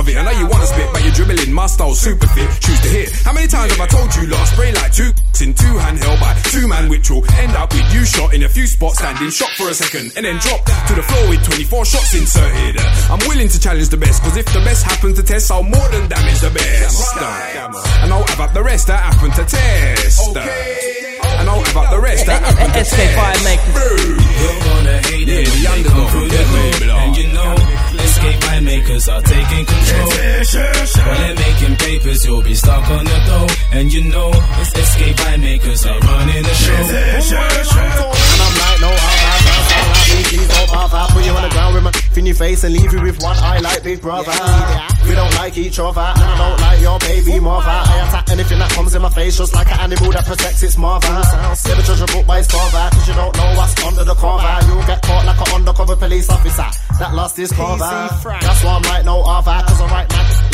love it. I know you wanna spit, but you're dribbling. My style's super fit, choose to hit. How many times have I told you, lot? Spray like two in two-hand held by two-man which will end up with you shot in a few spots, standing shot for a second and then drop to the floor with 24 shots inserted. I'm willing to challenge the best, cause if the best happen to test, I'll more than damage the best. And I'll have up the rest that happen to test. And I'll have up the rest that happen to test. You're gonna hate it, they come through the hood. And you know, escape vibe makers are taking control. While they're making papers, you'll be stuck on the dough. And you know, escape vibe makers are running the show. And I'm like, no, I'll put you on the ground with my in your face and leave you with one eye like Big Brother. We don't like each other, and I don't like your baby mother. I attack anything that comes in my face, just like an animal that protects its mother. Never judge a book by its cover, cause you don't know what's under the cover. You'll get caught like an undercover police officer that lost his cover. That's why I'm like no other, cause I write my